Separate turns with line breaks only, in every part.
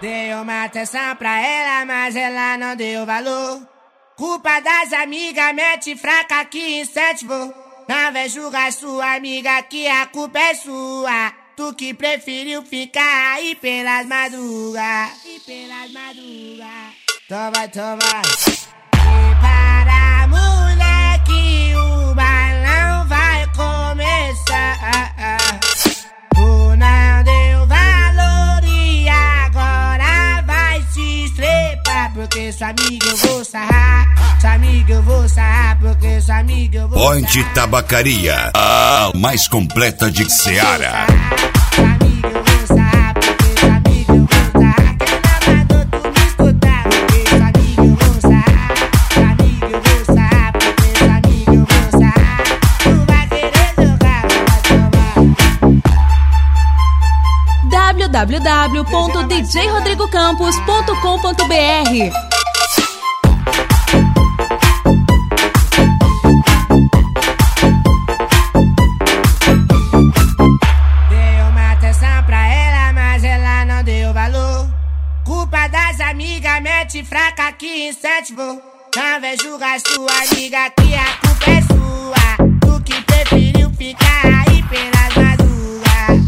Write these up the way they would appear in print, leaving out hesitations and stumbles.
Dei uma atenção pra ela, mas ela não deu valor. Culpa das amigas, mete fraca que incentivou. Não vem julgar sua amiga que a culpa é sua. Tu que preferiu ficar aí pelas madrugas. Toma, toma. E para moleque, o balão vai começar. Tu não deu valor e agora vai se estrepar. Porque sua amiga eu vou sarrar. Sua amiga eu vou sarrar. Porque sua amiga eu vou sarrar.
Point Tabacaria, a mais completa de Ceará.
Sua amiga eu vou sarrar. Porque sua amiga eu vou sarrar. Quem não mandou tu me escutar? Porque sua amiga eu vou sarrar. Sua amiga eu vou sarrar. Porque sua amiga eu vou sarrar. Tu vai querer jogar, vai tomar.
www.djrodrigocampos.com.br
Culpa das amigas, mete fraca que incentivou. Não vem julgar sua amiga que a culpa é sua. Tu que preferiu ficar aí pelas madrugas.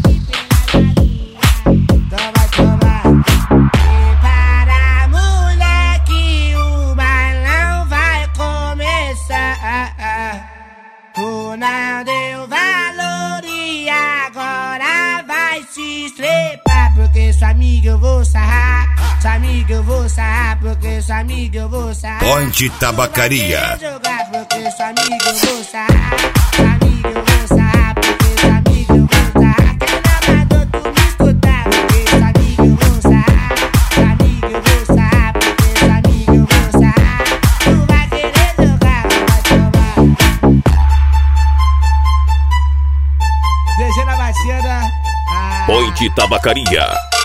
Toma, toma. E para moleque, o balão vai começar. Tu não deu valor e agora vai se estrepar. Porque sua amiga eu vou sarrar. Sua amiga eu vou sarrar. Porque sua amiga eu vou sarrar.
Point Tabacaria.
Porque sua amiga eu vou sarrar. Sua amiga eu vou sarrar. Porque sua amiga eu vou sarrar. Quem não mandou tu me escutar? Porque sua amiga eu vou sarrar. Sua amiga eu vou sarrar. Porque sua amiga eu vou sarrar. Tu vai querer jogar, vai tomar.
DG na batida.
Point Tabacaria.